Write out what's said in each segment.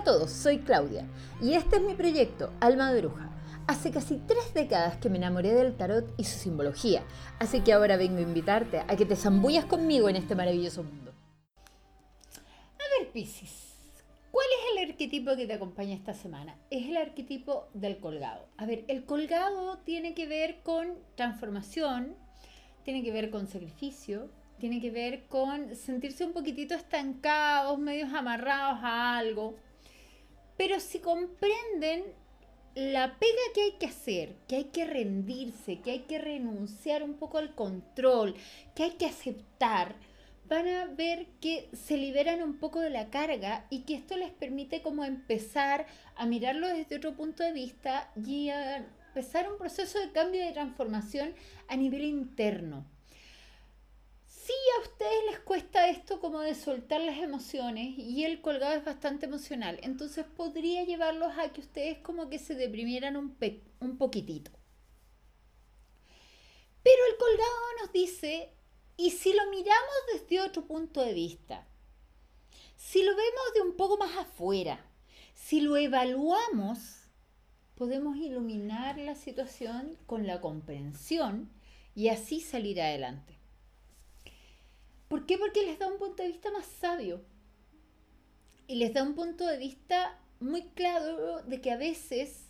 todos, soy Claudia y este es mi proyecto Alma de Bruja. Hace casi 3 décadas que me enamoré del tarot y su simbología, así que ahora vengo a invitarte a que te zambullas conmigo en este maravilloso mundo. A ver, Piscis, ¿cuál es el arquetipo que te acompaña esta semana? Es el arquetipo del colgado. A ver, el colgado tiene que ver con transformación, tiene que ver con sacrificio, tiene que ver con sentirse un poquitito estancados, medios amarrados a algo. Pero si comprenden la pega que hay que hacer, que hay que rendirse, que hay que renunciar un poco al control, que hay que aceptar, van a ver que se liberan un poco de la carga y que esto les permite como empezar a mirarlo desde otro punto de vista y a empezar un proceso de cambio y de transformación a nivel interno. Si a ustedes les cuesta esto como de soltar las emociones y el colgado es bastante emocional, entonces podría llevarlos a que ustedes como que se deprimieran un poquitito. Pero el colgado nos dice, y si lo miramos desde otro punto de vista, si lo vemos de un poco más afuera, si lo evaluamos, podemos iluminar la situación con la comprensión y así salir adelante. ¿Por qué? Porque les da un punto de vista más sabio y les da un punto de vista muy claro de que a veces,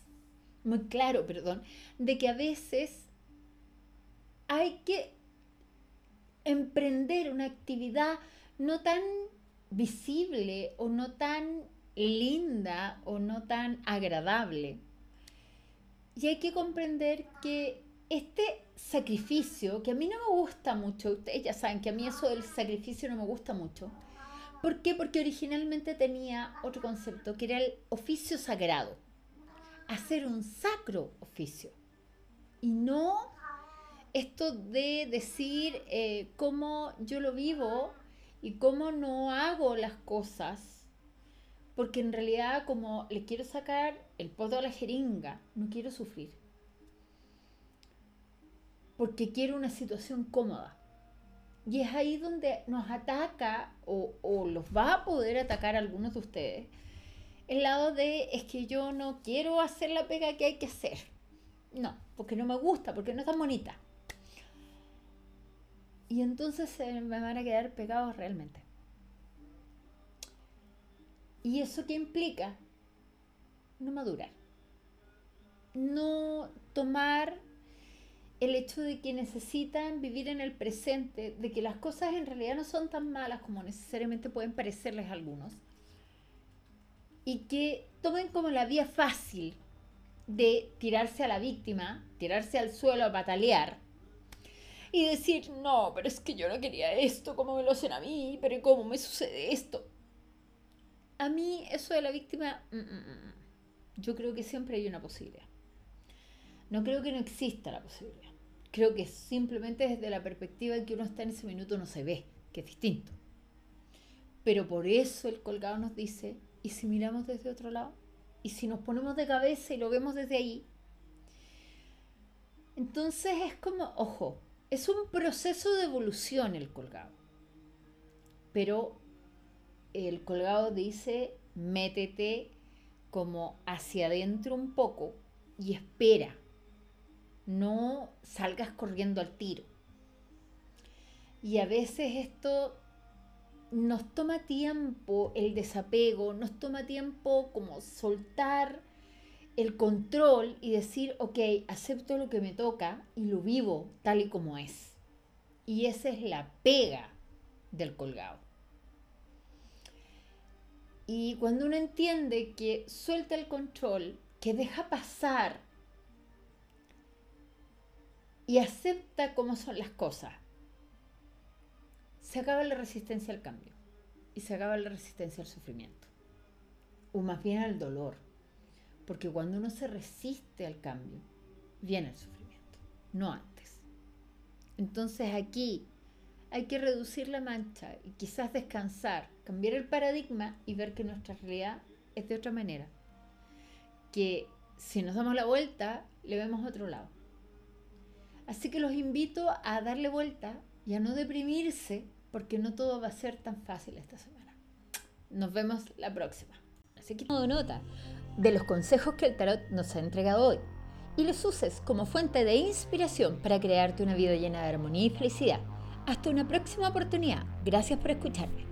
de que a veces hay que emprender una actividad no tan visible o no tan linda o no tan agradable. Y hay que comprender que este sacrificio, que a mí no me gusta mucho, ustedes ya saben que a mí eso del sacrificio no me gusta mucho. ¿Por qué? Porque originalmente tenía otro concepto, que era el oficio sagrado. Hacer un sacro oficio. Y no esto de decir cómo yo lo vivo y cómo no hago las cosas. Porque en realidad como le quiero sacar el poto a la jeringa, no quiero sufrir. Porque quiero una situación cómoda. Y es ahí donde nos ataca o los va a poder atacar a algunos de ustedes. El lado de es que yo no quiero hacer la pega que hay que hacer. No, porque no me gusta, porque no es tan bonita. Y entonces me van a quedar pegados realmente. ¿Y eso qué implica? No madurar. No tomar el hecho de que necesitan vivir en el presente, de que las cosas en realidad no son tan malas como necesariamente pueden parecerles a algunos, y que tomen como la vía fácil de tirarse a la víctima, tirarse al suelo a patalear y decir, no, pero es que yo no quería esto, ¿cómo me lo hacen a mí? ¿Pero cómo me sucede esto? A mí eso de la víctima, yo creo que siempre hay una posibilidad. No creo que no exista la posibilidad. Creo que simplemente desde la perspectiva en que uno está en ese minuto no se ve, que es distinto. Pero por eso el colgado nos dice, ¿y si miramos desde otro lado? ¿Y si nos ponemos de cabeza y lo vemos desde ahí? Entonces es como, ojo, es un proceso de evolución el colgado. Pero el colgado dice, métete como hacia adentro un poco y espera. No salgas corriendo al tiro. Y a veces esto nos toma tiempo, el desapego, nos toma tiempo como soltar el control y decir, ok, acepto lo que me toca y lo vivo tal y como es. Y esa es la pega del colgado. Y cuando uno entiende que suelta el control, que deja pasar y acepta cómo son las cosas, se acaba la resistencia al cambio y se acaba la resistencia al sufrimiento, o más bien al dolor, porque cuando uno se resiste al cambio, viene el sufrimiento, no antes. Entonces aquí hay que reducir la mancha y quizás descansar, cambiar el paradigma y ver que nuestra realidad es de otra manera, que si nos damos la vuelta, le vemos a otro lado. Así que los invito a darle vuelta y a no deprimirse, porque no todo va a ser tan fácil esta semana. Nos vemos la próxima. Así que toma nota de los consejos que el tarot nos ha entregado hoy y los uses como fuente de inspiración para crearte una vida llena de armonía y felicidad. Hasta una próxima oportunidad. Gracias por escucharme.